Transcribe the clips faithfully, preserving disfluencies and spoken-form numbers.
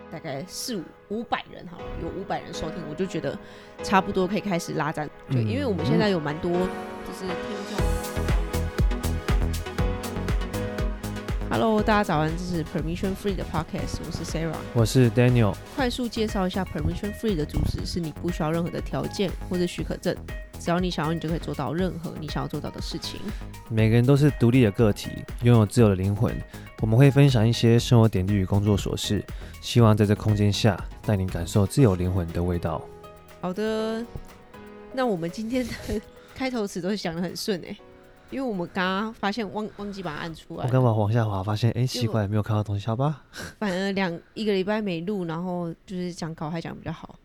大概四五五百人好了，有五百人收听，我就觉得差不多可以开始拉赞。对，因为我们现在有蛮多就是听众。Hello， 大家早安，这是 Permission Free 的 Podcast， 我是 Sarah， 我是 Daniel。 快速介绍一下 Permission Free 的主旨是你不需要任何的条件或者许可证，只要你想要，你就可以做到任何你想要做到的事情。 每个人都是独立的个体，拥有自由的灵魂。我们会分享一些生活点滴与工作琐事，希望在这空间下带你感受自由灵魂的味道。 好的，那我们今天的开头词都是想得很顺哎、欸，因为我们刚刚发现 忘, 忘记把它按出来。 我刚刚往下滑，发现哎、欸、奇怪，没有看到东西，好吧？ 反而两一个礼拜没录，然后就是讲稿还讲比较好。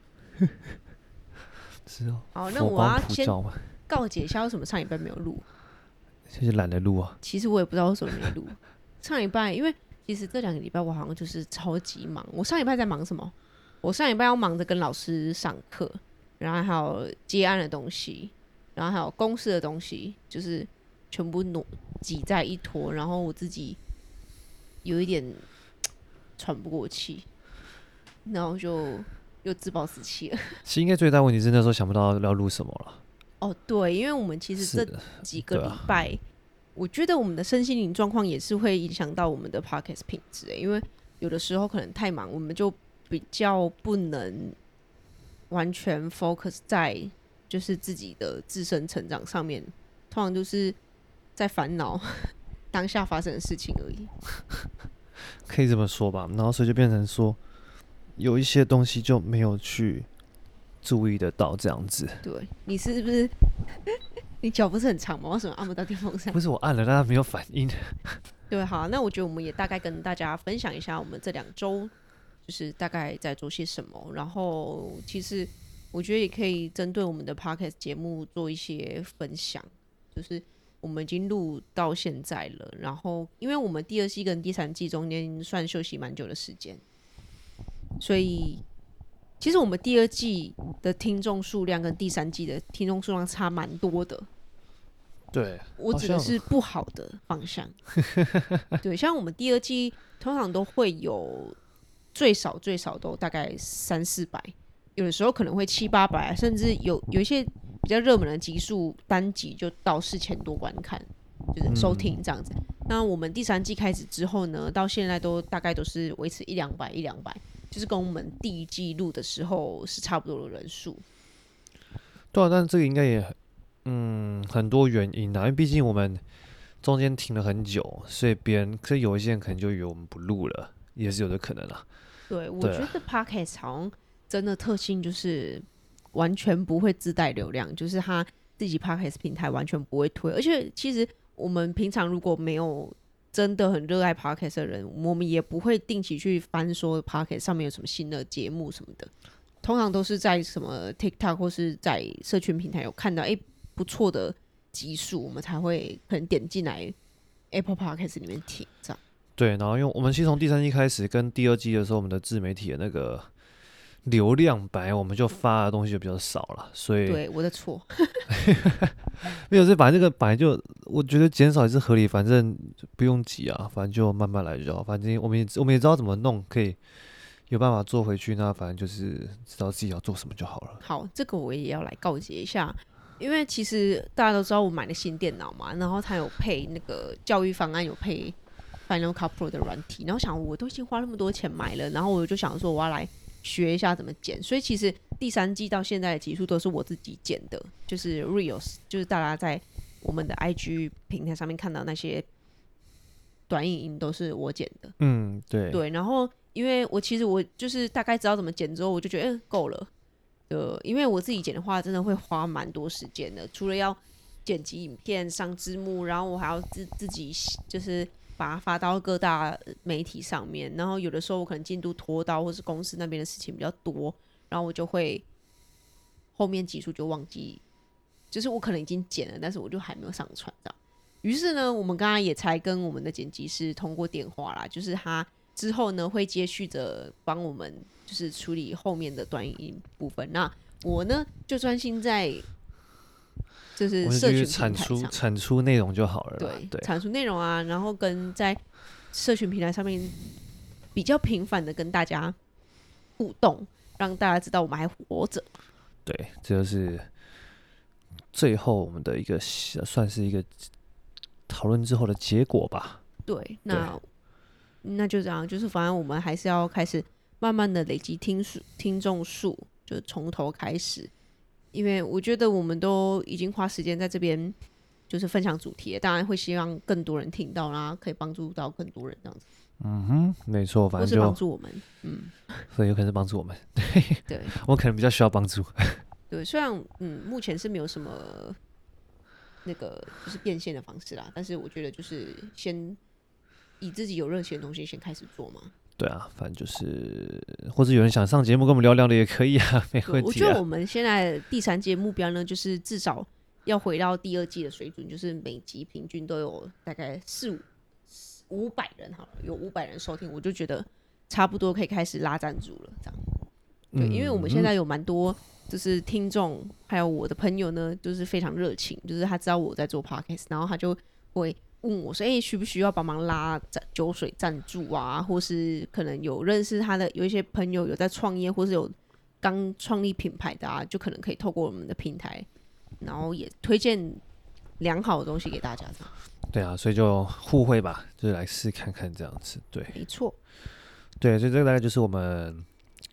是哦。 好，那我要先告解一下为什么上礼拜没有录。 就是懒得录啊。 其实我也不知道为什么没录。上礼拜因为其实这两个礼拜我好像就是超级忙。我上礼拜在忙什么？我上礼拜要忙着跟老师上课，然后还有接案的东西，然后还有公司的东西，就是全部挤在一坨，然后我自己有一点喘不过气，然后就又自暴自弃了。其实应该最大问题是那时候想不到要录什么了。 哦，对，因为我们其实这几个礼拜、啊，我觉得我们的身心灵状况也是会影响到我们的 podcast 品质、欸，因为有的时候可能太忙，我们就比较不能完全 focus 在就是自己的自身成长上面，通常就是在烦恼当下发生的事情而已。 可以这么说吧，然后所以就变成说，有一些东西就没有去注意得到这样子。 对，你是不是你脚不是很长吗？为什么按不到电风扇？ 不是我按了，但它没有反应。 对，好，那我觉得我们也大概跟大家分享一下我们这两周就是大概在做些什么，然后其实我觉得也可以针对我们的 podcast 节目做一些分享，就是我们已经录到现在了，然后因为我们第二季跟第三季中间算休息蛮久的时间，所以其实我们第二季的听众数量跟第三季的听众数量差蛮多的。 对， 我指的是不好的方向。对，像我们第二季通常都会有最少最少都大概三四百，有的时候可能会七八百，甚至有有一些比较热门的集数单集就到四千多观看，就是收听这样子、嗯。那我们第三季开始之后呢，到现在都大概都是维持一两百一两百，就是跟我们第一季录的时候是差不多的人数。 对啊，但这个应该也嗯很多原因啊，因为毕竟我们中间停了很久，所以别人可是有一些人可能就以为我们不录了，也是有的可能啊。 对，我觉得 Podcast 好像真的特性就是完全不会自带流量，就是他自己 Podcast 平台完全不会推，而且其实我们平常如果没有真的很热爱 Podcast 的人，我们也不会定期去翻说 Podcast 上面有什么新的节目什么的，通常都是在什么 TikTok 或是在社群平台有看到哎不错的集数，我们才会可能点进来 Apple Podcast 里面听这样。 对，然后因为我们其实从第三季开始跟第二季的时候，我们的自媒体的那个流量本来我们就发的东西就比较少了，所以对我的错， 没有，这本来这个本来就我觉得减少也是合理，反正不用急啊，反正就慢慢来就好。反正我们也我们也知道怎么弄，可以有办法做回去，那反正就是知道自己要做什么就好了。 好，这个我也要来告诫一下。因为其实大家都知道我买了新电脑嘛，然后它有配那个教育方案，有配 Final Cut Pro 的软体，然后想我都已经花那么多钱买了，然后我就想说我要来学一下怎么剪，所以其实第三季到现在的集数都是我自己剪的，就是 Reels， 就是大家在我们的 I G 平台上面看到那些短影音都是我剪的。 嗯，对对，然后因为我其实我就是大概知道怎么剪之后，我就觉得嗯够了。呃，因为我自己剪的话，真的会花蛮多时间的。除了要剪辑影片、上字幕，然后我还要自自己就是把它发到各大媒体上面。然后有的时候我可能进度拖到，或是公司那边的事情比较多，然后我就会后面集数就忘记，就是我可能已经剪了，但是我就还没有上传到。于是呢，我们刚刚也才跟我们的剪辑师通过电话啦，就是他之后呢会接续着帮我们。就是处理后面的短影音部分，那我呢就专心在就是社群平台上产出产出内容就好了啦。 对，产出内容啊，然后跟在社群平台上面比较频繁的跟大家互动，让大家知道我们还活着。 对，这就是最后我们的一个算是一个讨论之后的结果吧。 对，那那就这样，就是反正我们还是要开始慢慢的累积听数听众数，就从头开始。因为我觉得我们都已经花时间在这边，就是分享主题了，当然会希望更多人听到，然后可以帮助到更多人这样子。 嗯哼，没错，反正就或是帮助我们，嗯， 所以有可能是帮助我们。 对， 我可能比较需要帮助。 对，虽然嗯，目前是没有什么那个就是变现的方式啦，但是我觉得就是先以自己有热情的东西先开始做嘛。 对啊，反正就是，或者有人想上节目跟我们聊聊的也可以啊，没问题啊。 我觉得我们现在第三节目标呢，就是至少要回到第二季的水准，就是每集平均都有大概四五五百人好了，有五百人收听，我就觉得差不多可以开始拉赞助了，这样。对，因为我们现在有蛮多就是听众，还有我的朋友呢，就是非常热情，就是他知道我在做 podcast， 然后他就会问我说：“哎、欸，需不需要帮忙拉酒水赞助啊？或是可能有认识他的有一些朋友有在创业，或是有刚创立品牌的啊，就可能可以透过我们的平台，然后也推荐良好的东西给大家。”这样。 对啊，所以就互惠吧，就是来试看看这样子。对， 没错。 对，所以这个大概就是我们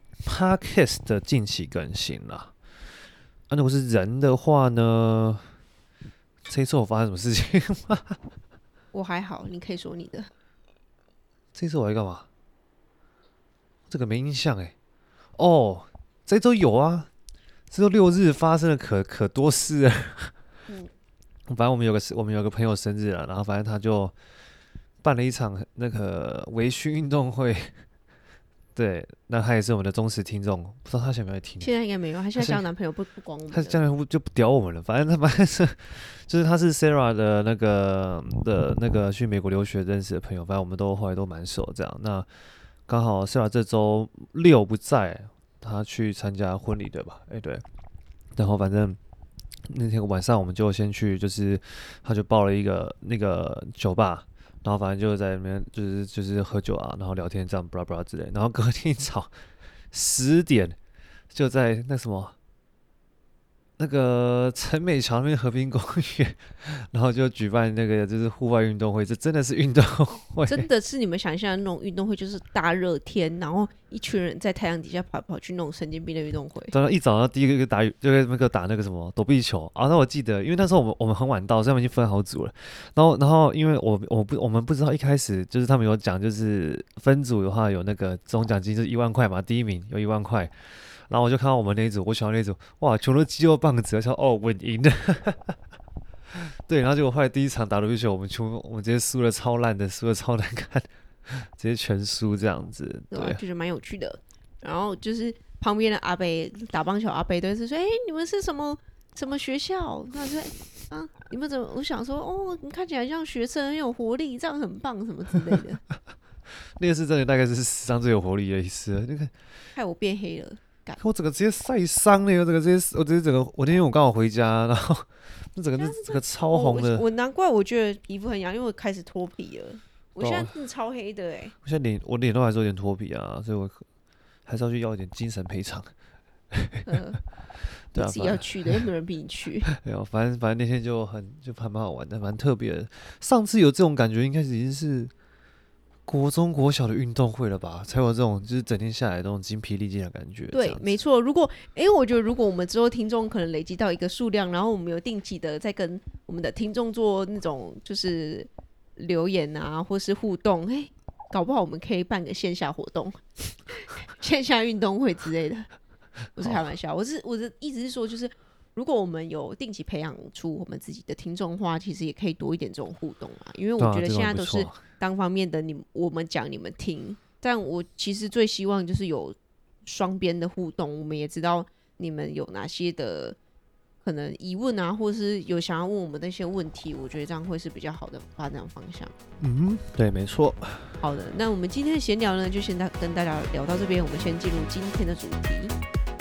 Podcast 的近期更新啦。啊，如果是人的话呢，这一次我发生什么事情吗？ 我还好，你可以说你的。 这一次我在干嘛？这个没印象哎。哦，这周有啊，这周六日发生了可可多事了。嗯，反正我们有个我们有个朋友生日了，然后反正他就办了一场那个微醺运动会。对，那他也是我们的忠实听众，不知道他现在有没有听？ 现在应该没有，他现在交男朋友不不管我们。 他交男朋友就不屌我们了，反正他反正是就是他是 Sarah 的那个的那个去美国留学认识的朋友，反正我们都后来都蛮熟这样。那刚好 Sarah 这周六不在，他去参加婚礼对吧？哎、欸、对，然后反正那天晚上我们就先去，就是他就报了一个那个酒吧。然后反正就在那边就是就是喝酒啊，然后聊天这样，布拉布拉之类。然后隔天早十点就在那什么那个陈美桥那边河滨公园，然后就举办那个就是户外运动会，这真的是运动会， 真的是你们想象的那种运动会，就是大热天，然后一群人在太阳底下跑跑去那种神经病的运动会。 当然一早上第一个打就是那个打那个什么躲避球啊，那我记得，因为那时候我们我们很晚到，所以他们已经分好组了。然后然后因为我我不我们不知道一开始就是他们有讲，就是分组的话有那个总奖金就是一万块嘛，第一名有一万块。然后我就看到我们那一组，我喜欢那一组，哇，全都肌肉棒子，我想哦，稳赢的。对，然后结果后来第一场打躲避球，我们全我们直接输了超烂的，输了超难看，直接全输这样子，对， 对啊，就是蛮有趣的。然后就是旁边的阿伯打棒球，阿伯都是说：“哎、欸，你们是什么什么学校？”那就啊，你们怎么？我想说，哦，你看起来像学生，很有活力，这样很棒，什么之类的。 那个是真的，大概是史上最有活力的一次。那个害我变黑了。 我整个直接晒伤了，我整个直接，我直接整个，我那天我刚好回家，然后那整个是整个超红的、 哦我。我难怪我觉得皮肤很痒，因为我开始脱皮了。我现在真的超黑的哎、欸！ 我现在脸，我脸都还是有点脱皮啊，所以我还是要去要一点精神赔偿。 呃，对啊，自己要去的，又没有人逼你去。 没有，反正反正那天就很就还蛮好玩的，蛮特别的。上次有这种感觉，应该已经是国中国小的运动会了吧，才有这种就是整天下来这种精疲力尽的感觉。 对，没错。如果哎、欸，我觉得如果我们之后听众可能累积到一个数量，然后我们有定期的在跟我们的听众做那种就是留言啊，或是互动，哎、欸，搞不好我们可以办个线下活动，线下运动会之类的。不是开玩笑，我是我的意思是说，就是如果我们有定期培养出我们自己的听众的话，其实也可以多一点这种互动啊。因为我觉得现在都是单方面的你，你我们讲你们听，但我其实最希望就是有双边的互动。我们也知道你们有哪些的可能疑问啊，或是有想要问我们的一些问题，我觉得这样会是比较好的发展方向。 嗯，对，没错。 好的，那我们今天的闲聊呢，就先跟大家聊到这边，我们先进入今天的主题。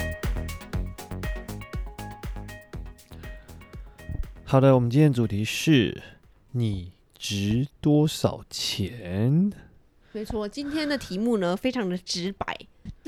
好的，我们今天的主题是你值多少钱？ 没错，今天的题目呢非常的直白，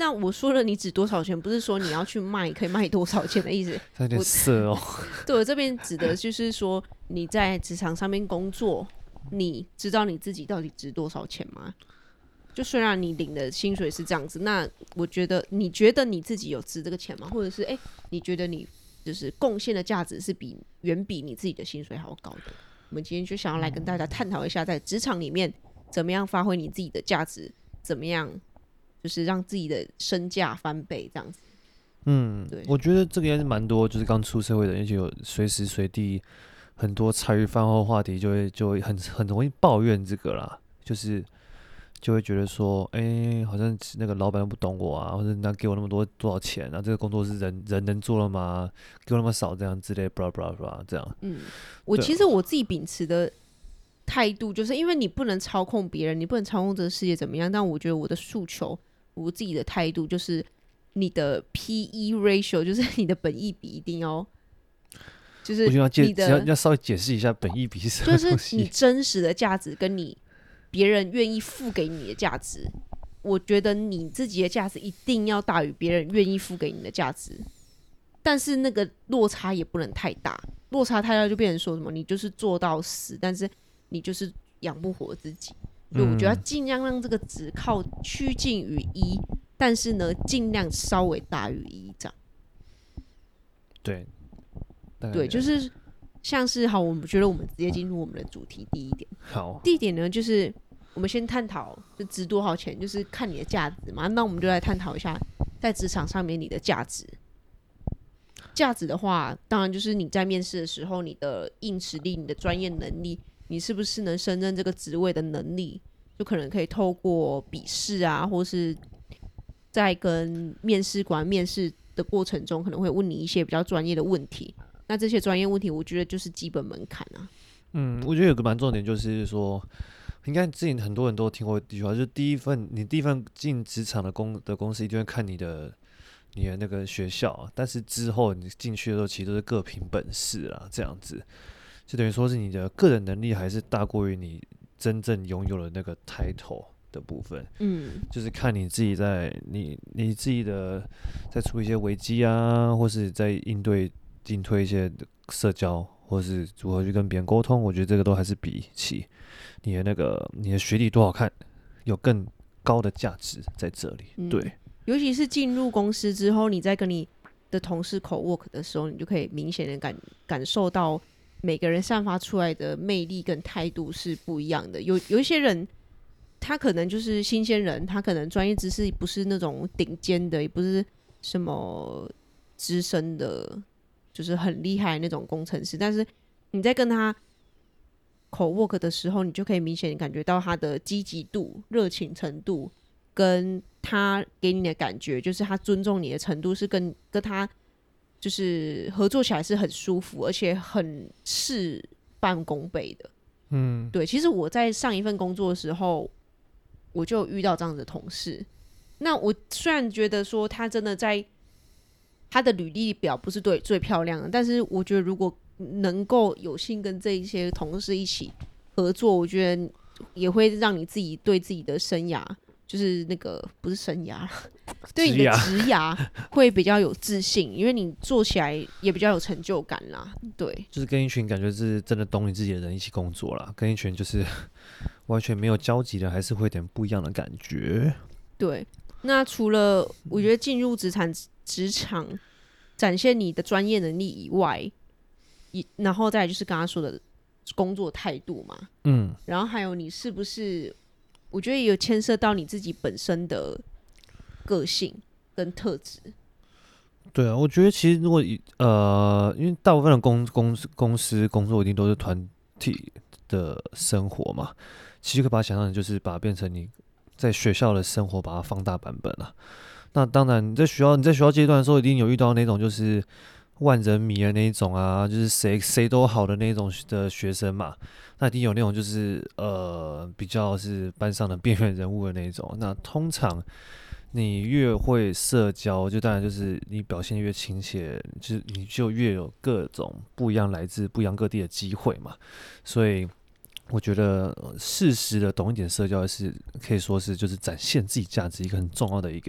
那我说了，你值多少钱，不是说你要去卖可以卖多少钱的意思。 有点色哦。 对，我这边指的就是说你在职场上面工作，你知道你自己到底值多少钱吗？就虽然你领的薪水是这样子，那我觉得你觉得你自己有值这个钱吗？或者是哎、欸，你觉得你就是贡献的价值是比远比你自己的薪水还要高的？我们今天就想要来跟大家探讨一下，在职场里面怎么样发挥你自己的价值，怎么样就是让自己的身价翻倍这样子。 嗯， 对， 我觉得这个应该是蛮多，就是刚出社会的人，而且有随时随地很多茶余饭后话题，就会就会很很容易抱怨这个啦，就是就会觉得说，哎、欸，好像那个老板都不懂我啊，或者那给我那么多多少钱啊，这个工作是人人能做了吗？给我那么少这样之类 ，blah blah blah 这样。 嗯，我其实我自己秉持的态度，就是因为你不能操控别人，你不能操控这个世界怎么样，但我觉得我的诉求，我自己的态度就是你的 P E ratio， 就是你的本益比一定要。就是我觉得要解你的要要稍微解释一下本益比是什么东西。 就是你真实的价值跟你别人愿意付给你的价值，我觉得你自己的价值一定要大于别人愿意付给你的价值，但是那个落差也不能太大，落差太大就变成说什么你就是做到死，但是你就是养不活自己。所以我觉得要尽量让这个值靠趋近于一，但是呢尽量稍微大于一这样。 对， 对，就是像是好，我们觉得我们直接进入我们的主题。第一点， 好， 第一点呢，就是我们先探讨就值多少钱，就是看你的价值嘛。那我们就来探讨一下，在职场上面你的价值。价值的话，当然就是你在面试的时候，你的硬实力、你的专业能力，你是不是能胜任这个职位的能力，就可能可以透过笔试啊，或是在跟面试官面试的过程中，可能会问你一些比较专业的问题。那这些专业问题，我觉得就是基本门槛啊。 嗯，我觉得有个蛮重点就是说，应该之前很多人都听过一句话，就是第一份你第一份进职场的公的公司一定会看你的你的那个学校，但是之后你进去的时候，其实都是各凭本事啦，这样子，就等于说是你的个人能力还是大过于你真正拥有的那个 title 的部分。 嗯， 就是看你自己在你你自己的在处理一些危机啊，或是在应对应对一些社交，或是如何去跟别人沟通，我觉得这个都还是比起你的那个你的学历多好看，有更高的价值在这里。嗯、对， 尤其是进入公司之后，你在跟你的同事口 work 的时候，你就可以明显的感感受到每个人散发出来的魅力跟态度是不一样的。有有一些人，他可能就是新鲜人，他可能专业知识不是那种顶尖的，也不是什么资深的。就是很厉害的那种工程师，但是你在跟他口 work 的时候，你就可以明显感觉到他的积极度、热情程度，跟他给你的感觉，就是他尊重你的程度是跟跟他就是合作起来是很舒服，而且很事半功倍的。嗯，对。其实我在上一份工作的时候，我就有遇到这样子的同事。那我虽然觉得说他真的在他的履历表不是对最漂亮的，但是我觉得如果能够有幸跟这一些同事一起合作，我觉得也会让你自己对自己的生涯，就是那个不是生涯，对你的职涯会比较有自信，因为你做起来也比较有成就感啦。对， 就是跟一群感觉是真的懂你自己的人一起工作啦，跟一群就是完全没有交集的，还是会有点不一样的感觉。 对，那除了我觉得进入职场。职场展现你的专业能力以外，然后再来就是刚刚说的工作态度嘛，嗯，然后还有你是不是，我觉得也有牵涉到你自己本身的个性跟特质。 对啊，我觉得其实如果呃，因为大部分的公公公司工作一定都是团体的生活嘛，其实可以把它想象成就是把它变成你在学校的生活，把它放大版本啊。那当然，你在学校你在学校阶段的时候，一定有遇到那种就是万人迷的那一种啊，就是谁谁都好的那种的学生嘛。那一定有那种就是呃比较是班上的边缘人物的那一种。那通常你越会社交，就当然就是你表现越亲切，就是你就越有各种不一样来自不一样各地的机会嘛。所以我觉得适时的懂一点社交是可以说是就是展现自己价值一个很重要的一个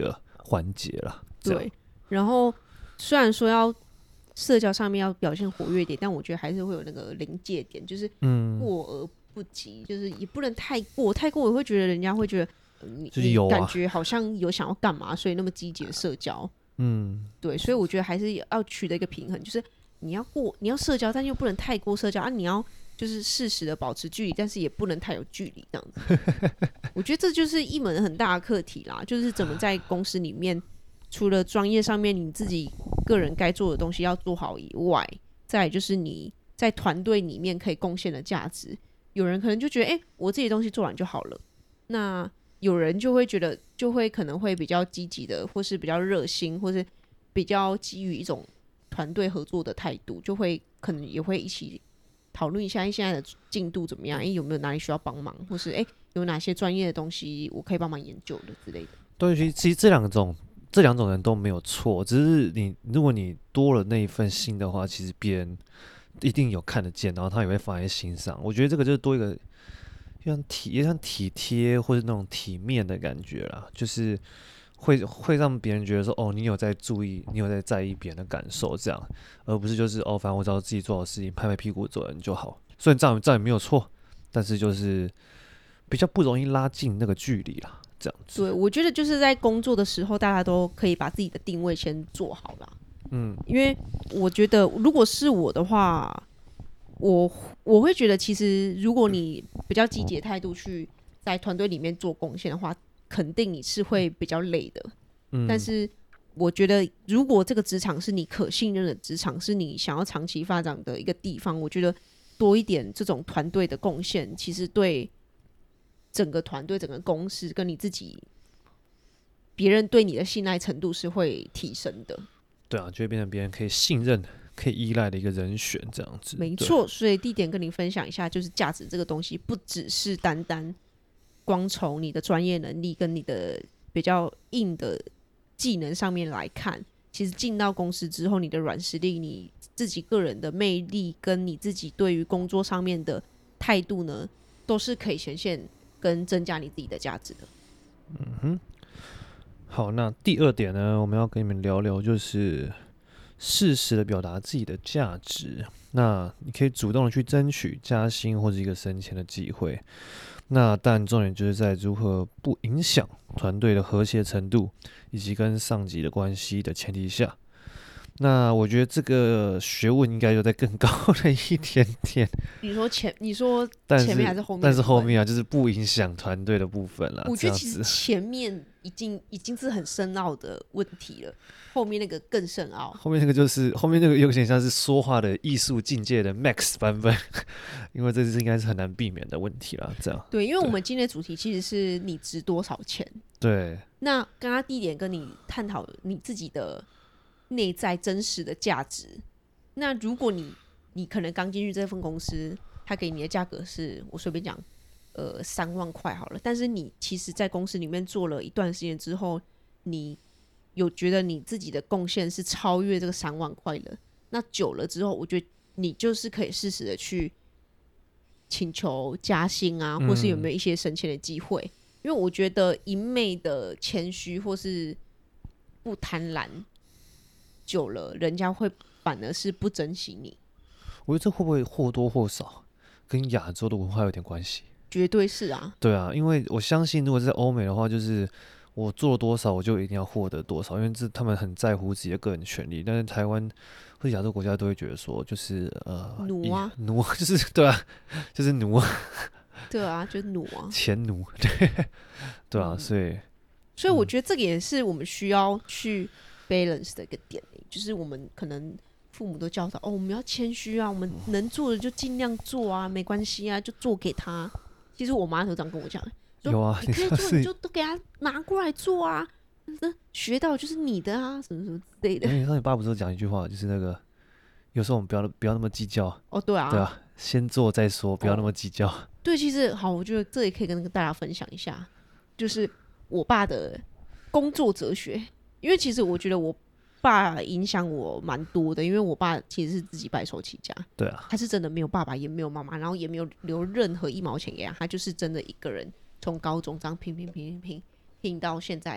环节啦。 对，然后虽然说要社交上面要表现活跃点，但我觉得还是会有那个临界点，就是过而不及，嗯、就是也不能太过，太过我会觉得人家会觉得、呃、你就是有、啊、 感觉好像有想要干嘛，所以那么积极的社交。嗯，对，所以我觉得还是要取得一个平衡，就是你要过，你要社交，但又不能太过社交啊，你要就是适时的保持距离，但是也不能太有距离，这样子。我觉得这就是一门很大的课题啦，就是怎么在公司里面，除了专业上面你自己个人该做的东西要做好以外，再来就是你在团队里面可以贡献的价值。有人可能就觉得，哎、欸，我自己的东西做完就好了，那有人就会觉得，就会可能会比较积极的，或是比较热心，或是比较基于一种团队合作的态度，就会可能也会一起讨论一下现在的进度怎么样，哎、欸，有没有哪里需要帮忙，或是哎、欸、有哪些专业的东西我可以帮忙研究的之类的。 对，其实这两种这两种人都没有错，只是你如果你多了那一份心的话，其实别人一定有看得见，然后他也会放在心上。我觉得这个就是多一个。像体也像体贴或者那种体面的感觉啦，就是会会让别人觉得说，哦，你有在注意，你有在在意别人的感受，这样，而不是就是哦，反正我知道自己做好事情，拍拍屁股走人就好。虽然这样这样也没有错，但是就是比较不容易拉近那个距离啦，这样子。 对，我觉得就是在工作的时候，大家都可以把自己的定位先做好啦。嗯，因为我觉得如果是我的话。我我会觉得，其实如果你比较积极的态度去在团队里面做贡献的话，肯定你是会比较累的。嗯，但是我觉得，如果这个职场是你可信任的职场，是你想要长期发展的一个地方，我觉得多一点这种团队的贡献，其实对整个团队、整个公司跟你自己，别人对你的信赖程度是会提升的。 对啊，就会变成别人可以信任的。可以依赖的一个人选，这样子没错。所以地点跟您分享一下，就是价值这个东西，不只是单单光从你的专业能力跟你的比较硬的技能上面来看，其实进到公司之后，你的软实力、你自己个人的魅力，跟你自己对于工作上面的态度呢，都是可以显现跟增加你自己的价值的。 嗯哼，好，那第二点呢，我们要跟你们聊聊，就是适时的表达自己的价值，那你可以主动的去争取加薪或者一个升迁的机会。那但重点就是在如何不影响团队的和谐程度以及跟上级的关系的前提下。那我觉得这个学问应该就在更高的一点点。 你说前，你说前面还是后面？ 但是后面啊，就是不影响团队的部分啦。 我觉得其实前面已经已经是很深奥的问题了，后面那个更深奥。 后面那个就是后面那个有点像是说话的艺术境界的 max 版本，因为这是应该是很难避免的问题啦。这样对，因为我们今天的主题其实是你值多少钱。 对。 那刚刚第一点跟你探讨你自己的内在真实的价值。那如果你你可能刚进去这份公司，他给你的价格是我随便讲，呃，三万块好了。但是你其实，在公司里面做了一段时间之后，你有觉得你自己的贡献是超越这个三万块的。那久了之后，我觉得你就是可以适时的去请求加薪啊，或是有没有一些升迁的机会。嗯、因为我觉得一昧的谦虚或是不贪婪，久了人家会反而是不珍惜你。 我觉得这会不会或多或少跟亚洲的文化有点关系？ 绝对是啊。对啊，因为我相信，如果是在欧美的话，就是我做了多少，我就一定要获得多少，因为这他们很在乎自己的个人权利。但是台湾或者亚洲国家都会觉得说，就是呃， 奴啊， 奴就是对啊，就是奴。 对啊，就是奴啊， 钱奴，对对啊，嗯、所以所以我觉得这个也是我们需要去 balance 的一个点，就是我们可能。父母都教导哦，我们要谦虚啊，我们能做的就尽量做啊，没关系啊，就做给他。其实我妈都这样跟我讲， 有啊， 你可以做，你就都给他拿过来做啊，学到就是你的啊，什么什么之类的。 你上你爸不是讲一句话，就是那个有时候我们不要不要那么计较哦，对啊， 对啊，先做再说，不要那么计较。哦、 对，其实好，我觉得这也可以跟大家分享一下，就是我爸的工作哲学，因为其实我觉得我。爸影响我蛮多的，因为我爸其实是自己白手起家， 对啊， 他是真的没有爸爸，也没有妈妈，然后也没有留任何一毛钱给他，他就是真的一个人从高中这样拼拼拼拼拼拼到现在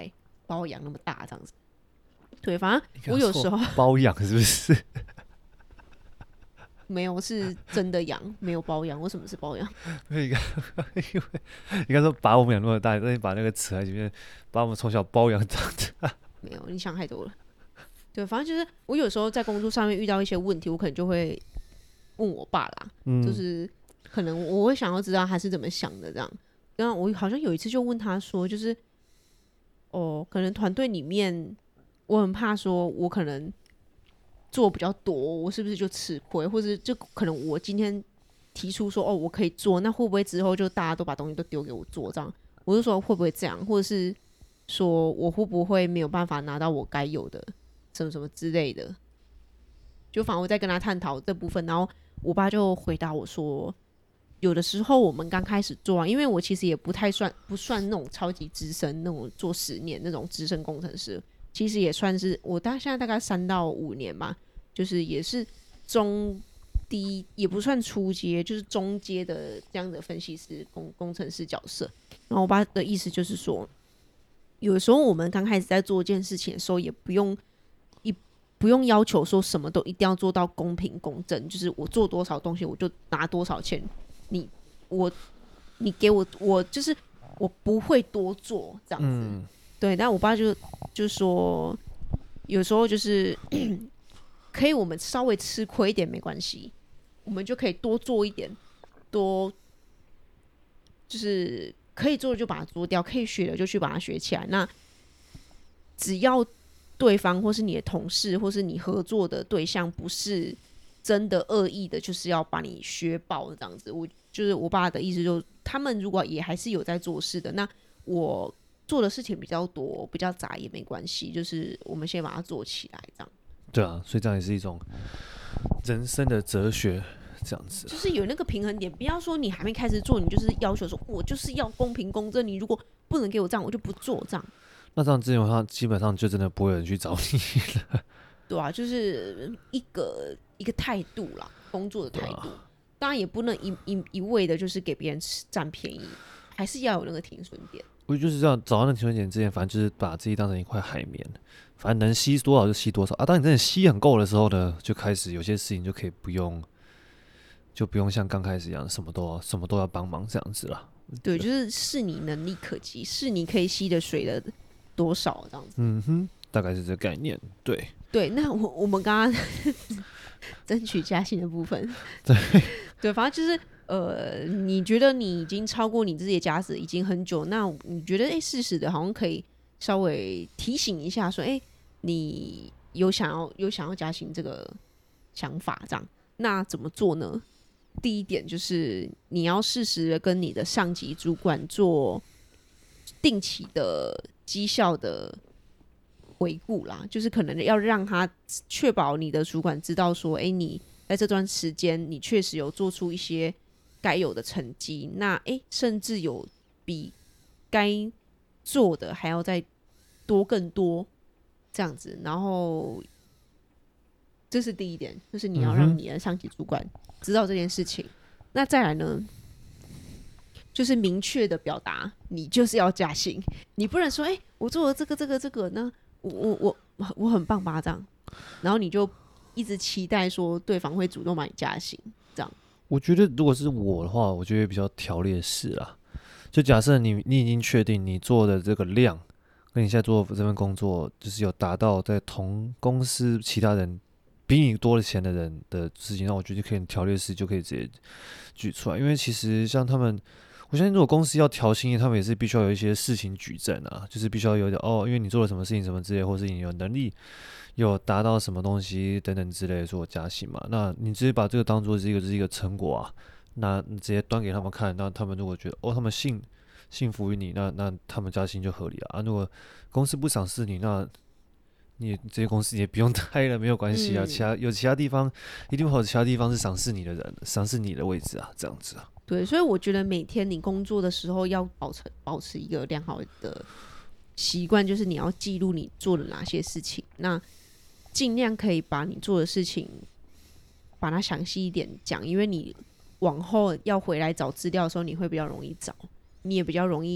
把我养那么大这样子。对，反正我有时候包养是不是？ 没有，是真的养，没有包养。为什么是包养？ 因为应该说把我们养那么大，但你把那个词在前面，把我们从小包养长大。 没有，你想太多了。对，反正就是我有时候在工作上面遇到一些问题，我可能就会问我爸啦，嗯、就是可能我会想要知道他是怎么想的这样。然后我好像有一次就问他说，就是哦，可能团队里面我很怕说，我可能做比较多，我是不是就吃亏，或者就可能我今天提出说哦，我可以做，那会不会之后就大家都把东西都丢给我做这样？我就说会不会这样，或者是说我会不会没有办法拿到我该有的什么什么之类的？就反而我在跟他探讨这部分，然后我爸就回答我说，有的时候我们刚开始做啊，因为我其实也不太算不算那种超级资深那种做十年那种资深工程师，其实也算是我大现在大概三到五年吧，就是也是中低也不算初阶，就是中阶的这样的分析师工工程师角色。然后我爸的意思就是说，有的时候我们刚开始在做一件事情的时候，也不用一不用要求说什么都一定要做到公平公正，就是我做多少东西我就拿多少钱，你我你给我我就是我不会多做这样子。嗯、对，但我爸就就说，有时候就是可以我们稍微吃亏一点没关系，我们就可以多做一点，多就是可以做的就把它做掉，可以学的就去把它学起来。那只要对方或是你的同事或是你合作的对象不是真的恶意的，就是要把你削爆这样子。我就是我爸的意思，就是他们如果也还是有在做事的，那我做的事情比较多比较杂也没关系，就是我们先把它做起来这样。 对啊，所以这样也是一种人生的哲学，这样子就是有那个平衡点，不要说你还没开始做，你就是要求说我就是要公平公正，你如果不能给我这样，我就不做这样。 那这样基本上基本上就真的不会有人去找你了。 对啊，就是一个一个态度啦，工作的态度。啊、当然也不能一一一味的，就是给别人占便宜，还是要有那个停损点。 我就是这样，找到那个停损点之前，反正就是把自己当成一块海绵，反正能吸多少就吸多少啊。当你真的吸很够的时候呢，就开始有些事情就可以不用，就不用像刚开始一样，什么都要什么都要帮忙这样子啦。 对，就是是你能力可及，是你可以吸的水的多少这样子。 嗯哼，大概是这个概念。对对，那我我们刚刚争取加薪的部分， 对对，反正就是呃，你觉得你已经超过你自己的价值已经很久，那你觉得哎，适时的好像可以稍微提醒一下，说哎，你有想要有想要加薪这个想法，这样那怎么做呢？第一点就是你要适时的跟你的上级主管做定期的绩效的回顾啦，就是可能要让他确保你的主管知道说，哎，你在这段时间你确实有做出一些该有的成绩，那哎，甚至有比该做的还要再多更多这样子。然后这是第一点，就是你要让你的上级主管知道这件事情。嗯、那再来呢，就是明确的表达你就是要加薪，你不能说哎、欸，我做了这个这个这个，那我我我我很棒吧这样，然后你就一直期待说对方会主动把你加薪这样。 我觉得如果是我的话，我觉得比较条列式啦。就假设你你已经确定你做的这个量跟你现在做的这份工作，就是有达到在同公司其他人比你多的钱的人的事情，那我觉得可以条列式就可以直接举出来。因为其实像他们，我相信如果公司要调薪，他们也是必须要有一些事情举证啊，就是必须要有点哦，因为你做了什么事情什么之类，或是你有能力有达到什么东西等等之类的做加薪嘛。那你直接把这个当做是一个是一个成果啊，那你直接端给他们看，那他们如果觉得哦，他们信信服于你，那那他们加薪就合理了啊。如果公司不赏识你，那你这些公司也不用待了，没有关系啊。嗯、其他有其他地方，一定会有其他地方是赏识你的人，赏识你的位置啊，这样子啊。 对，所以我觉得每天你工作的时候要保持保持一个良好的习惯，就是你要记录你做了哪些事情，那尽量可以把你做的事情把它详细一点讲，因为你往后要回来找资料的时候，你会比较容易找，你也比较容易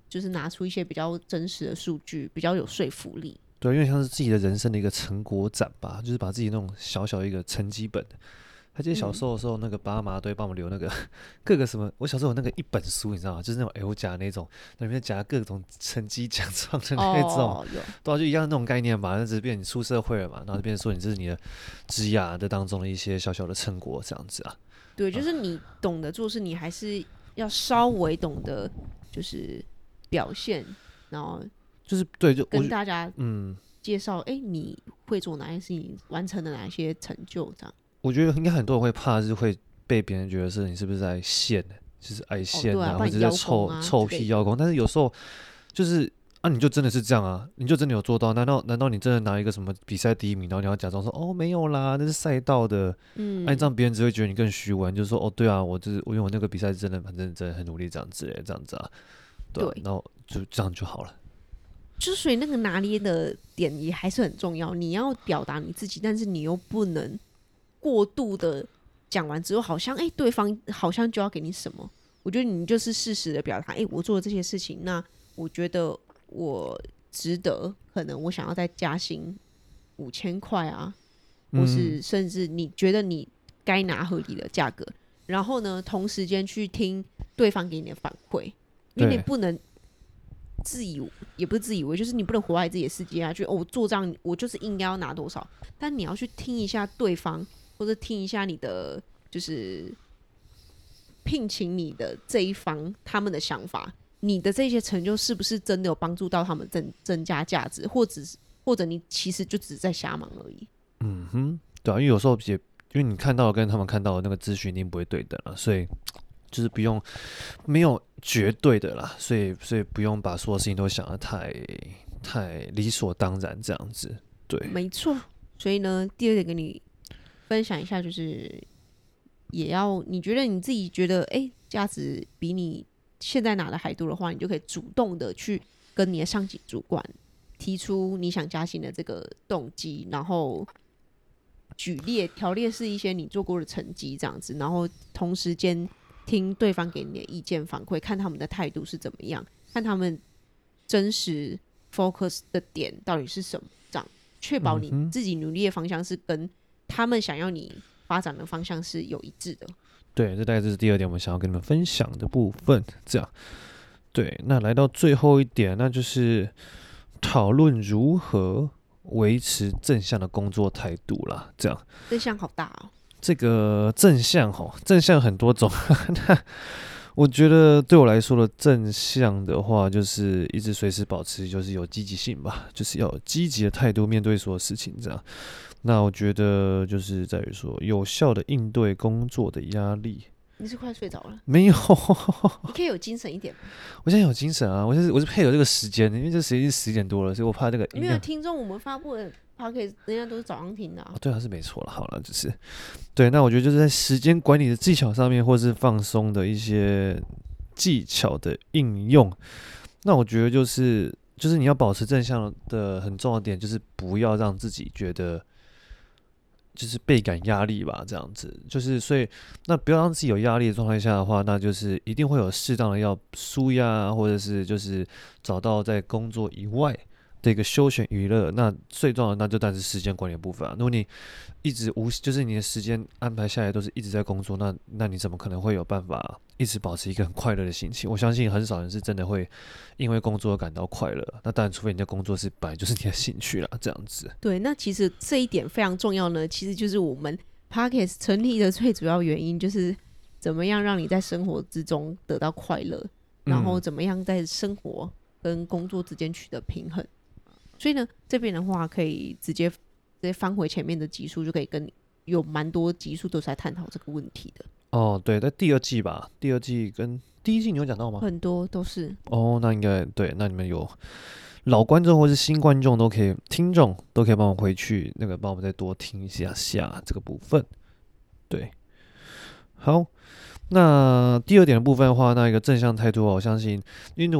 就是拿出一些比较真实的数据，比较有说服力。 对，因为像是自己的人生的一个成果展吧，就是把自己那种小小一个成绩本。还记得小时候的时候，那个爸妈都会帮我们留那个各个什么。我小时候有那个一本书，你知道吗？就是那种 L 夹那种，里面夹各种成绩奖状的那种， 哦，有， 对啊，就一样的那种概念吧。那只是变你出社会了嘛，然后就变成说你这是你的职涯的当中的一些小小的成果这样子啊。 对，就是你懂得做事，你还是要稍微懂得就是表现，然后就是对，就跟大家嗯介绍，哎、你会做哪些事情，完成了哪些成就，这样。 我觉得应该很多人会怕，是会被别人觉得是你是不是在线，就是爱线哦、啊， 或者在臭、 啊、 臭屁邀功。但是有时候就是啊，你就真的是这样啊，你就真的有做到？难道难道你真的拿一个什么比赛第一名，然后你要假装说哦没有啦，那是赛道的，嗯，哎、啊，这样别人只会觉得你更虚伪，就是说哦对啊，我就是我因为我那个比赛真的反正真的很努力这样之类的这样子啊，对啊， 对， 然后就这样就好了。 就所以那个拿捏的点也还是很重要，你要表达你自己，但是你又不能过度的讲完之后，好像哎、欸，对方好像就要给你什么。我觉得你就是适时的表达，哎、欸，我做了这些事情，那我觉得我值得，可能我想要再加薪五千块啊，或是甚至你觉得你该拿合理的价格，然后呢，同时间去听对方给你的反馈，因为你不能自以也不是自以为，就是你不能活在自己的世界啊，就哦，我做这样我就是应该要拿多少，但你要去听一下对方，或者听一下你的就是聘请你的这一方他们的想法，你的这些成就是不是真的有帮助到他们增增加价值，或者或者你其实就只是在瞎忙而已。 嗯哼，对啊，因为有时候也因为你看到的跟他们看到的那个资讯一定不会对等了，所以就是不用没有绝对的啦，所以所以不用把所有事情都想得太太理所当然这样子。对， 没错。所以呢，第二点跟你分享一下，就是也要你觉得你自己觉得哎价值比你现在拿的还多的话，你就可以主动的去跟你的上级主管提出你想加薪的这个动机，然后举列条列是一些你做过的成绩这样子，然后同时间听对方给你的意见反馈，看他们的态度是怎么样，看他们真实 focus 的点到底是什么，这样确保你自己努力的方向是跟他们想要你发展的方向是有一致的。 对，这大概就是第二点我们想要跟你们分享的部分。这样，对，那来到最后一点，那就是讨论如何维持正向的工作态度啦。这样， 正向好大哦。 这个正向吼，正向很多种。那我觉得对我来说的正向的话，就是一直随时保持就是有积极性吧，就是要有积极的态度面对所有事情这样。那我觉得就是在于说有效的应对工作的压力。 你是快睡着了？ 没有， 你可以有精神一点吗？ 我现在有精神啊，我是我是配合这个时间，因为这时间是十点多了，所以我怕这个音量。 没有听众，我们发布的 podcast 人家都是早上听的、啊哦。对啊，是没错了。好了，就是对。那我觉得就是在时间管理的技巧上面，或是放松的一些技巧的应用。那我觉得就是就是你要保持正向的很重要的点，就是不要让自己觉得。就是倍感压力吧，这样子，就是所以那不要让自己有压力的状态下的话，那就是一定会有适当的要抒压，或者是就是找到在工作以外的一个休闲娱乐。那最重要的那就当然是时间管理的部分啊。如果你一直无就是你的时间安排下来都是一直在工作，那那你怎么可能会有办法一直保持一个很快乐的心情？我相信很少人是真的会因为工作而感到快乐。那当然，除非你的工作是本来就是你的兴趣啦，这样子。 对，那其实这一点非常重要呢。其实就是我们 Podcast 成立的最主要原因，就是怎么样让你在生活之中得到快乐，然后怎么样在生活跟工作之间取得平衡。所以呢，这边的话可以直接直接翻回前面的集数，就可以跟有蛮多集数都是在探讨这个问题的。 哦，对，在第二季吧，第二季跟第一季你有讲到吗？ 很多都是。 哦，那应该对，那你们有老观众或是新观众都可以，听众都可以帮我回去那个帮我们再多听一下下这个部分。对，好，那第二点的部分的话，那一个正向态度，我相信，因为如果讲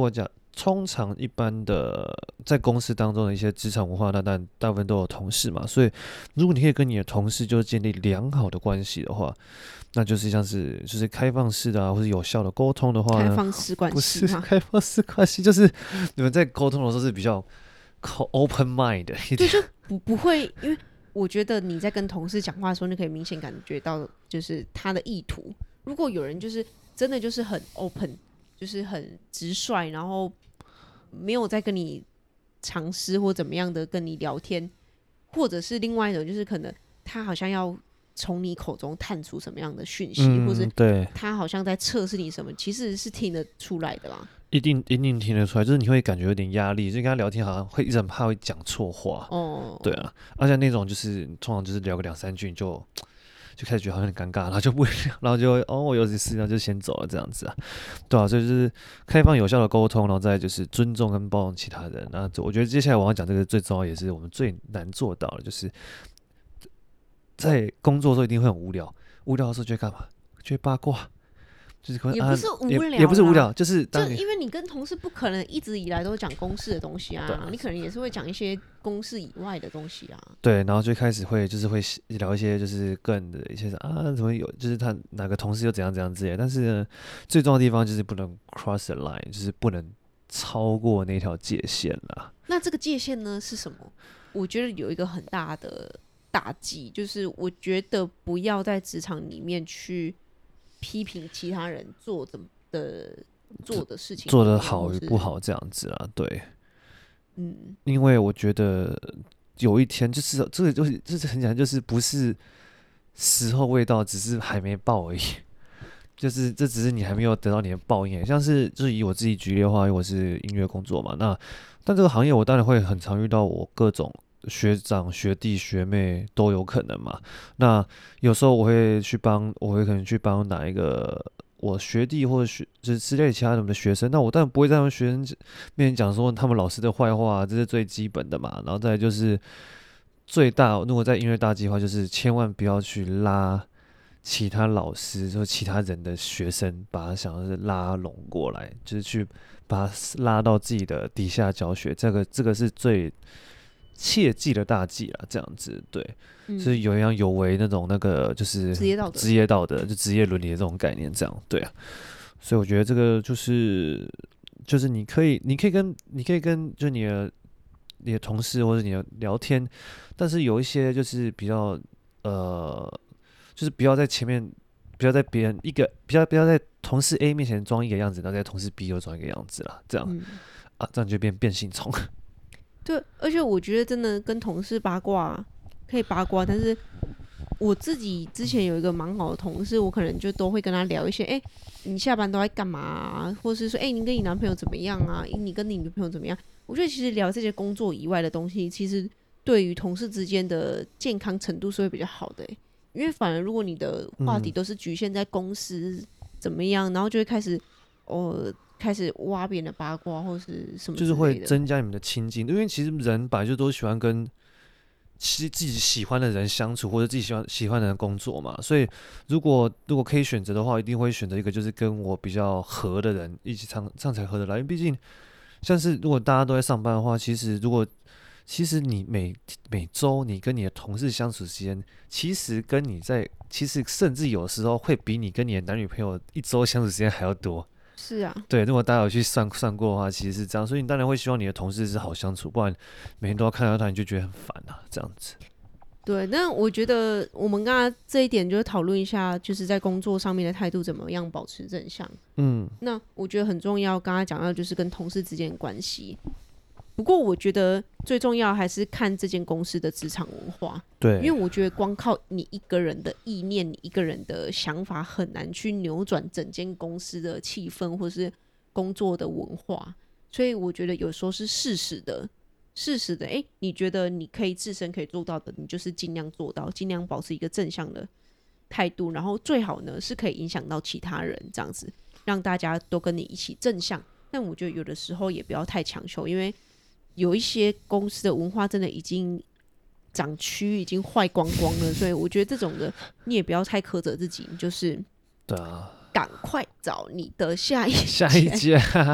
通常一般的在公司当中的一些职场文化，那当然大部分都有同事嘛，所以如果你可以跟你的同事就建立良好的关系的话，那就是像是就是开放式的啊，或是有效的沟通的话呢， 开放式关不系吗？ 是开放式关系，就是你们在沟通的时候是比较 open mind 的一对， 点。 就不不会，因为我觉得你在跟同事讲话的时候，你可以明显感觉到就是他的意图。如果有人就是真的就是很 open，就是很直率，然后没有在跟你尝试或怎么样的跟你聊天，或者是另外一种就是可能他好像要从你口中探出什么样的讯息， 嗯， 或是对， 他好像在测试你什么，其实是听得出来的啦。 一定一定听得出来，就是你会感觉有点压力，就跟他聊天好像会一直很怕会讲错话。 哦， 对啊，而且那种就是通常就是聊个两三句你就就开始觉得好像很尴尬，然后就不，然后就会哦我有事，然后就先走了这样子啊，对啊，所以就是开放有效的沟通，然后再就是尊重跟包容其他人。那我觉得接下来我要讲这个最重要，也是我们最难做到的，就是在工作的时候一定会很无聊，无聊的时候就会干嘛？就会八卦。就是可能也不是无聊啦， 也，也不是无聊，就是就当你因为你跟同事不可能一直以来都讲公事的东西啊， 对啊你可能也是会讲一些公事以外的东西啊。 对，然后就开始会就是会聊一些就是个人的一些啊怎么有就是他哪个同事又怎样怎样之类的，但是呢，最重要的地方就是不能 cross the line，就是不能超过那条界限啦。 那这个界限呢是什么？我觉得有一个很大的大忌，就是我觉得不要在职场里面去批评其他人做的的做的事情做得好与不好这样子啦，对， 嗯， 因为我觉得有一天就是这个就是就是很简单，就是不是时候未到，只是还没报而已。就是这只是你还没有得到你的报应，像是就是以我自己举例的话，因为我是音乐工作嘛，那但这个行业我当然会很常遇到我各种学长、学弟、学妹都有可能嘛。那有时候我会去帮，我会可能去帮哪一个我学弟或者学就是之类其他的学生，那我当然不会在他们学生面前讲说他们老师的坏话，这是最基本的嘛。然后再来就是最大，如果在音乐大计划，就是千万不要去拉其他老师或其他人的学生，把他想要是拉拢过来，就是去把他拉到自己的底下教学，这个这个是最切忌的大忌啦，这样子对， 嗯所以有样有违那种那个就是职业道德职业道德就职业伦理的这种概念，这样对啊，所以我觉得这个就是就是你可以你可以跟你可以跟就你的你的同事或者你的聊天，但是有一些就是比较呃。就是不要在前面，不要在别人一个，不要不要在同事 A 面前装一个样子，然后在同事 B 又装一个样子啦，这样、 嗯啊，这样就变变性虫。 对，而且我觉得真的跟同事八卦可以八卦，但是我自己之前有一个蛮好的同事，我可能就都会跟他聊一些，哎、欸，你下班都在干嘛、啊？或是说，哎、欸，你跟你男朋友怎么样啊？你跟你女朋友怎么样？我觉得其实聊这些工作以外的东西，其实对于同事之间的健康程度是会比较好的、欸。因为反而如果你的话题都是局限在公司怎么样，嗯、然后就会开始哦开始挖别人的八卦或是什么之类的， 就是会增加你们的亲近，因为其实人本来就都喜欢跟自己喜欢的人相处，或者自己喜欢喜欢的人工作嘛。所以如果如果可以选择的话，一定会选择一个就是跟我比较合的人一起唱唱才合得来。因为毕竟像是如果大家都在上班的话，其实如果其实你每每周你跟你的同事相处时间，其实跟你在其实甚至有时候会比你跟你的男女朋友一周相处时间还要多。 是啊， 对，如果大家有去算算过的话，其实是这样，所以你当然会希望你的同事是好相处，不然每天都要看到他，你就觉得很烦啊，这样子。 对，那我觉得我们刚刚这一点就是讨论一下，就是在工作上面的态度怎么样保持正向。 嗯， 那我觉得很重要，刚刚讲到就是跟同事之间的关系。不过我觉得最重要还是看这间公司的职场文化， 对， 因为我觉得光靠你一个人的意念、你一个人的想法，很难去扭转整间公司的气氛或是工作的文化。所以我觉得有时候是适时的，适时的，哎，你觉得你可以自身可以做到的，你就是尽量做到，尽量保持一个正向的态度，然后最好呢是可以影响到其他人，这样子让大家都跟你一起正向。但我觉得有的时候也不要太强求，因为有一些公司的文化真的已经长蛆，已经坏光光了，所以我觉得这种的你也不要太苛责自己，你就是对啊， 赶快找你的下一下一家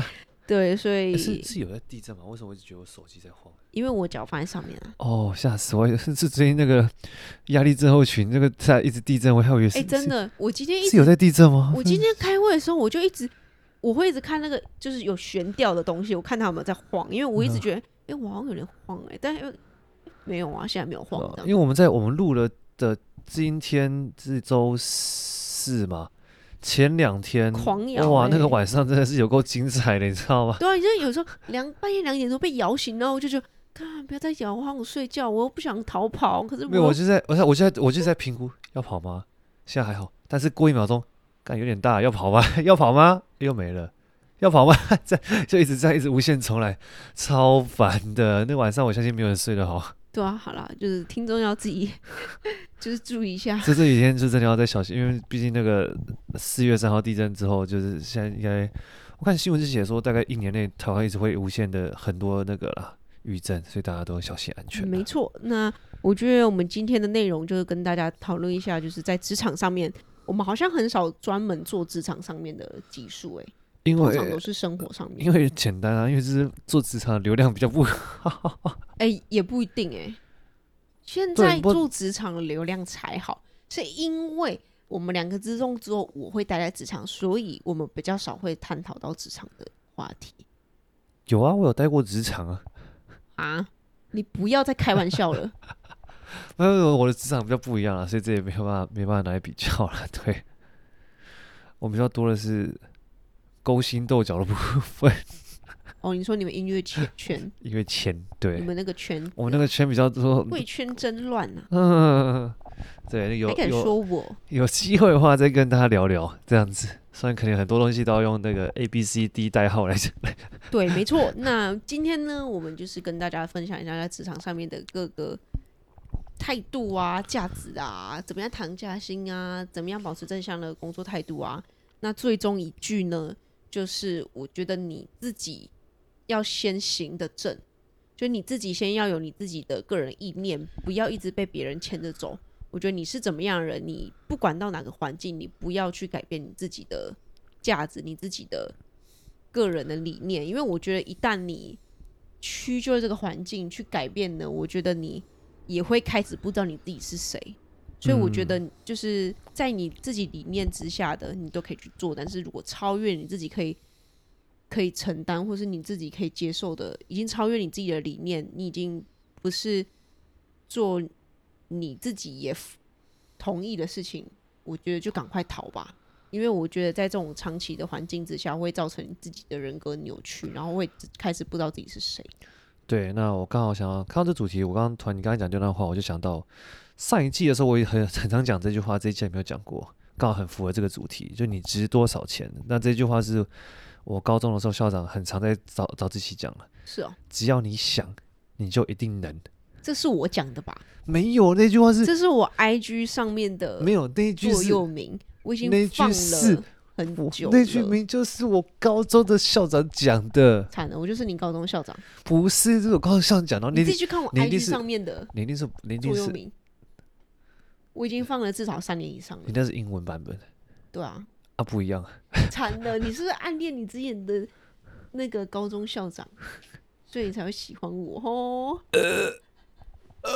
对，所以、 欸、是是有在地震吗？为什么我一直觉得我手机在晃？ 因为我脚放在上面啊。 哦，吓死我！是最近那个压力症候群，那个在一直地震，我还以为是。 哎、欸，真的，我今天一直是有在地震吗？ 我今天开会的时候，我就一直我会一直看那个就是有悬吊的东西，我看它有没有在晃，因为我一直觉得，哎、嗯欸，我好像有点晃哎、欸，但是没有啊，现在没有晃、哦。 因为我们在我们录了的今天是周四嘛。前两天狂摇、欸， 哇，那个晚上真的是有够精彩的，你知道吗？ 对啊，你就有时候两半夜两点钟被摇醒，然后我就觉得，看不要再摇，我好想睡觉，我又不想逃跑，可是我没有，我就在，我在，我就在，我就在评估要跑吗？现在还好，但是过一秒钟，干有点大，要跑吗？要跑吗？又没了，要跑吗？再就一直在一直无限重来，超烦的。那晚上我相信没有人睡得好。 对啊，好啦，就是听众要自己就是注意一下。 这这几天就真的要再小心，因为毕竟那个四月三号地震之后，就是现在应该我看新闻是写说，大概一年内台湾一直会无限的很多那个啦余震，所以大家都小心安全、嗯。 没错，那我觉得我们今天的内容就是跟大家讨论一下，就是在职场上面，我们好像很少专门做职场上面的集数，哎， 因为通常都是生活上面。 因为简单啊，因为就是做职场的流量比较不好。 哎、欸，也不一定哎、欸。现在做职场的流量才好，是因为我们两个之中之后，我会待在职场，所以我们比较少会探讨到职场的话题。 有啊，我有待过职场啊。 啊，你不要再开玩笑了。 没有，我的职场比较不一样啊，所以这也没有办法没办法拿来比较了。对，我比较多的是勾心斗角的部分。 哦，你说你们音乐圈， 因为钱，对， 你们那个圈， 我们那个圈比较多， 贵圈真乱啊。 嗯，对，有还敢说我？ 有有机会的话再跟大家聊聊，这样子。虽然可能很多东西都要用那个 A B C D 代号来讲。 对，没错。那今天呢，我们就是跟大家分享一下在职场上面的各个态度啊、价值啊，怎么样谈加薪啊，怎么样保持正向的工作态度啊。那最终一句呢，就是我觉得你自己要先行得正，就你自己先要有你自己的个人意念，不要一直被别人牵着走。我觉得你是怎么样的人，你不管到哪个环境，你不要去改变你自己的价值，你自己的个人的理念，因为我觉得一旦你屈就这个环境去改变呢，我觉得你也会开始不知道你自己是谁。所以我觉得就是在你自己理念之下的你都可以去做，但是如果超越你自己可以可以承担或是你自己可以接受的，已经超越你自己的理念，你已经不是做你自己也同意的事情，我觉得就赶快逃吧。因为我觉得在这种长期的环境之下会造成你自己的人格扭曲，然后会开始不知道自己是谁。 对，那我刚好想要看到这主题，我刚刚突然你刚才讲这段话，我就想到上一季的时候我也很很常讲这句话，这一季也没有讲过，刚好很符合这个主题，就你值多少钱。那这句话是我高中的时候校长很常在早早自习讲了， 是哦， 只要你想，你就一定能。 这是我讲的吧？ 没有，那句话是这是我 I G 上面的， 没有那一句座右铭，我已经放了很久了。 那句名就是我高中的校长讲的。 惨了，我就是你高中校长。 不是，这是我高中校长讲的。 你自己去看我 I G 上面的， 你一定是座右铭。我已经放了至少三年以上了。 你那是英文版本。对啊。 啊，不一样。 惨了，你是不是暗恋你之前的那个高中校长，所以你才会喜欢我哦？呃呃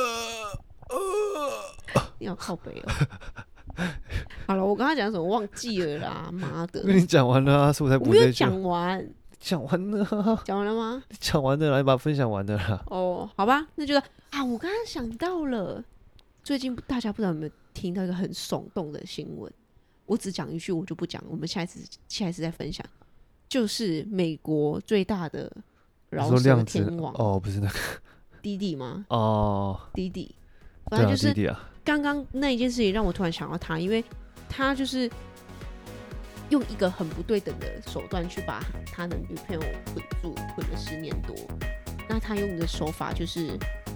呃，你好靠北哦。好了，我刚才讲什么忘记了啦，妈的！ 我跟你讲完了啊，是我才补这句。 我没有讲完。 讲完了、啊。 讲完了吗？ 讲完了啦，你把它分享完了啦。 哦，好吧，那就啊，我刚刚想到了，最近大家不知道有没有听到一个很耸动的新闻？我只讲一句，我就不讲，我们下一次下一次再分享。就是美国最大的饶舌天王哦，不是那个滴滴吗？ 哦， 滴滴，反正就是对啊， 刚刚那一件事情让我突然想到他，因为他就是用一个很不对等的手段去把他的女朋友捆住，捆了十年多。那他用的手法就是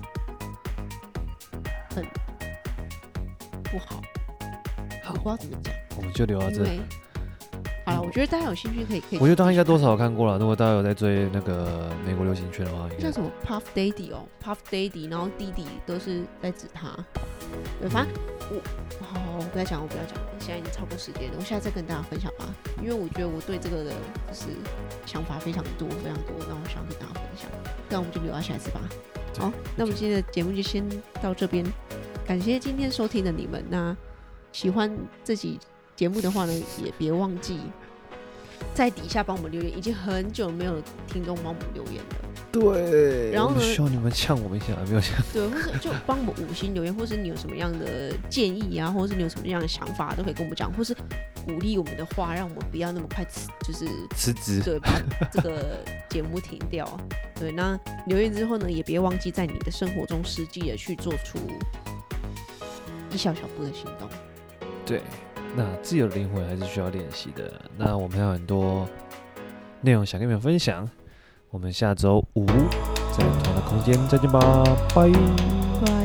很不好，我不知道怎么讲， 我们就留到这。 好了，我觉得大家有兴趣可以可以。 我觉得大家应该多少有看过了。如果大家有在追那个美国流行圈的话， 叫什么 Puff Daddy 哦 ，Puff Daddy， 然后弟弟都是在指他。 对，反正我好，我不要讲，我不要讲，现在已经超过时间了，我下次再跟大家分享吧。因为我觉得我对这个的就是想法非常多，非常多，那我想跟大家分享。那我们就留到下一次吧。好，那我们今天的节目就先到这边，感谢今天收听的你们。那喜欢这集节目的话呢，也别忘记在底下帮我们留言，已经很久没有听众帮我们留言了。 对， 然后呢， 需要你们呛我们一下，没有呛。 对，或者就帮我们五星留言，或是你有什么样的建议啊，或是你有什么样的想法，都可以跟我们讲，或是鼓励我们的话，让我们不要那么快辞，就是辞职， 对，把这个节目停掉。对，那留言之后呢，也别忘记在你的生活中实际的去做出一小小步的行动。 对，那自由的灵魂还是需要练习的。那我们还有很多内容想跟你们分享，我们下周五在同样的空间再见吧，拜拜。